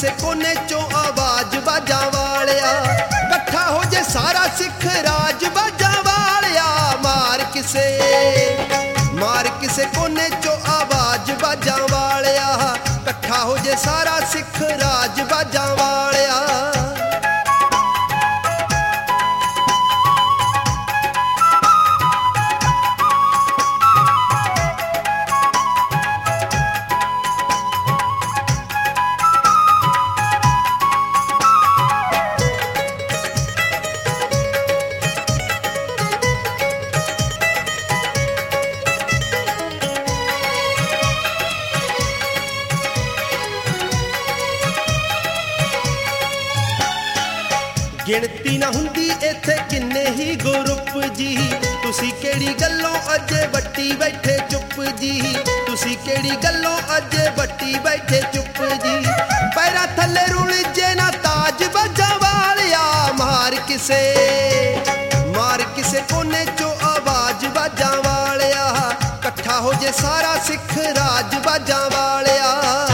ਕਿਸੇ ਕੋਨੇ ਚੋਂ ਆਵਾਜ਼ ਬਾਜਾਂ ਵਾਲਿਆ, ਇਕੱਠਾ ਹੋ ਜੇ ਸਾਰਾ ਸਿੱਖ ਰਾਜ ਬਾਜਾਂ ਵਾਲਿਆ। ਮਾਰ ਕਿਸੇ ਕੋਨੇ ਚੋਂ ਆਵਾਜ਼ ਬਾਜਾਂ ਵਾਲਿਆ, ਇਕੱਠਾ ਹੋ ਜੇ ਸਾਰਾ ਸਿੱਖ ਰਾਜ ਬਾਜਾਂ ਵਾਲਿਆ। ਗਿਣਤੀ ਨਾ ਹੁੰਦੀ ਇੱਥੇ ਕਿੰਨੇ ਹੀ ਗਰੁੱਪ ਜੀ, ਤੁਸੀਂ ਕਿਹੜੀ ਗੱਲੋਂ ਅਜੇ ਵੱਟੀ ਬੈਠੇ ਚੁੱਪ ਜੀ। ਤੁਸੀਂ ਕਿਹੜੀ ਗੱਲੋਂ ਅਜੇ ਵੱਟੀ ਬੈਠੇ ਚੁੱਪ ਜੀ। ਪੈਰਾਂ ਥੱਲੇ ਰੁਲ ਜੇ ਨਾ ਤਾਜ ਬਾਜਾਂ ਵਾਲਿਆ, ਮਾਰ ਕਿਸੇ ਕੋਨੇ ਚੋਂ ਆਵਾਜ਼ ਬਾਜਾਂ ਵਾਲਿਆ, ਇਕੱਠਾ ਹੋ ਜੇ ਸਾਰਾ ਸਿੱਖ ਰਾਜ ਬਾਜਾਂ ਵਾਲਿਆ।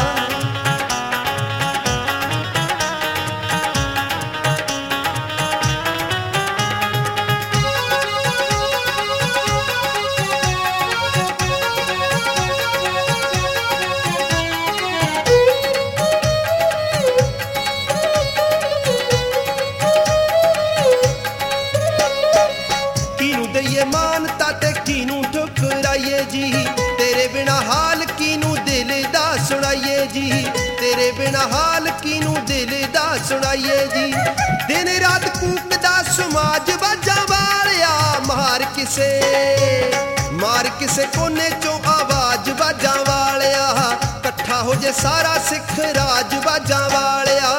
ਮਾਨਤਾ ਤੇ ਕਿਨੂੰ ਠੁਕਰਾਈਏ ਜੀ, ਤੇਰੇ ਬਿਨਾ ਹਾਲ ਕਿਨੂੰ ਦਿਲ ਦਾ ਸੁਣਾਈਏ ਜੀ। ਤੇਰੇ ਬਿਨਾ ਹਾਲ ਕਿਨੂੰ ਦਿਲ ਦਾ ਸੁਣਾਈਏ ਜੀ। ਦਿਨ ਰਾਤ ਕੂਕਦਾ ਸਮਾਜ ਬਾਜਾਂ ਵਾਲਿਆ, ਮਾਰ ਕਿਸੇ ਕੋਨੇ ਚੋਂ ਆਵਾਜ਼ ਬਾਜਾਂ ਵਾਲਿਆ, ਇਕੱਠਾ ਹੋ ਜੇ ਸਾਰਾ ਸਿੱਖ ਰਾਜ ਬਾਜਾਂ ਵਾਲਿਆ।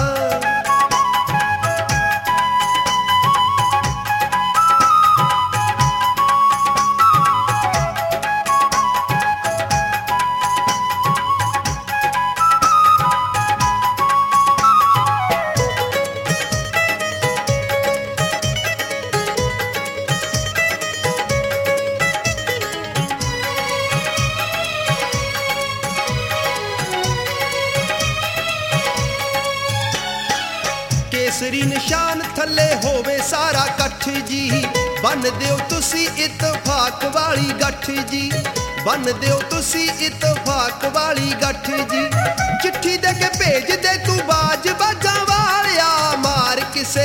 ਕੇਸਰੀ ਨਿਸ਼ਾਨ ਥੱਲੇ ਹੋਵੇ ਸਾਰਾ ਇਕੱਠ ਜੀ, ਬੰਨ ਦਿਓ ਤੁਸੀਂ ਇਤਫਾਕ ਵਾਲੀ ਗੱਠ ਜੀ। ਬੰਨ ਦਿਓ ਤੁਸੀਂ ਇਤਫਾਕ ਵਾਲੀ ਗੱਠ ਜੀ। ਚਿੱਠੀ ਦੇ ਕੇ ਭੇਜ ਦੇ ਤੂੰ ਬਾਜ ਬਾਜਾਂ ਵਾਲਿਆ, ਮਾਰ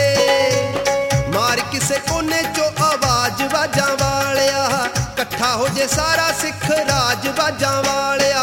ਕਿਸੇ ਕੋਨੇ ਚੋਂ ਆਵਾਜ਼ ਬਾਜਾਂ ਵਾਲਿਆ, ਇਕੱਠਾ ਹੋ ਜੇ ਸਾਰਾ ਸਿੱਖ ਰਾਜ ਬਾਜਾਂ ਵਾਲਿਆ।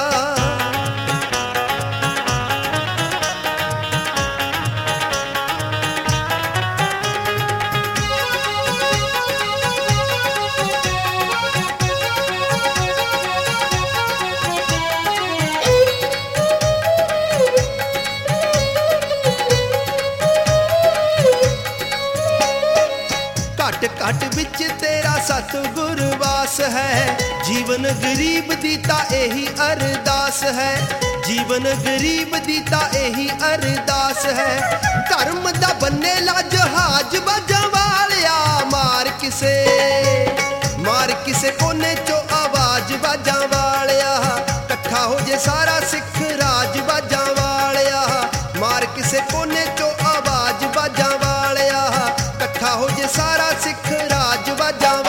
ਘਟ ਵਿੱਚ ਤੇਰਾ ਸਤਿਗੁਰ ਵਾਸ ਹੈ, ਜੀਵਨ ਗਰੀਬ ਦੀ ਤਾਂ ਇਹੀ ਅਰਦਾਸ ਹੈ। ਜੀਵਨ ਗਰੀਬ ਦੀ ਤਾਂ ਇਹੀ ਅਰਦਾਸ ਹੈ। ਧਰਮ ਦਾ ਬੰਨੇ ਲਾ ਜਹਾਜ਼ ਬਾਜਾਂ ਵਾਲਿਆ, ਮਾਰ ਕਿਸੇ ਕੋਨੇ ਚੋਂ ਆਵਾਜ਼ ਬਾਜਾਂ ਵਾਲਿਆ, ਇਕੱਠਾ ਹੋ ਜੇ ਸਾਰਾ ਸਿੱਖ ਰਾਜ ਬਾਜਾਂ ਵਾਲਿਆ। ਮਾਰ ਕਿਸੇ ਕੋਨੇ ਚੋਂ ਆਵਾਜ਼ ਬਾਜਾਂ ਵਾਲਿਆ, ਇਕੱਠਾ ਹੋ ਜੇ ਸਾਰਾ ਸਿੱਖ ਰਾਜ ਬਾਜਾਂ